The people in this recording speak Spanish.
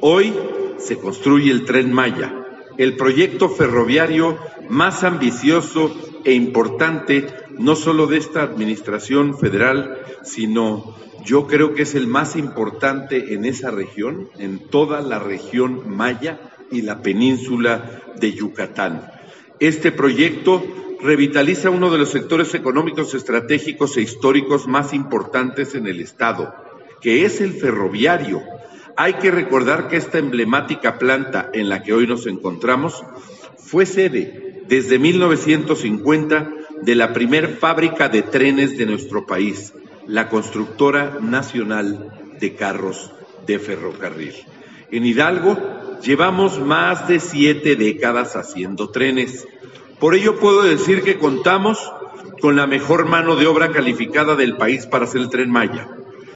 Hoy se construye el Tren Maya, el proyecto ferroviario más ambicioso e importante, no solo de esta administración federal, sino yo creo que es el más importante en esa región, en toda la región maya y la península de Yucatán. Este proyecto revitaliza uno de los sectores económicos estratégicos e históricos más importantes en el Estado, que es el ferroviario. Hay que recordar que esta emblemática planta en la que hoy nos encontramos fue sede desde 1950 de la primer fábrica de trenes de nuestro país, la Constructora Nacional de Carros de Ferrocarril. En Hidalgo llevamos más de 7 décadas haciendo trenes. Por ello puedo decir que contamos con la mejor mano de obra calificada del país para hacer el Tren Maya.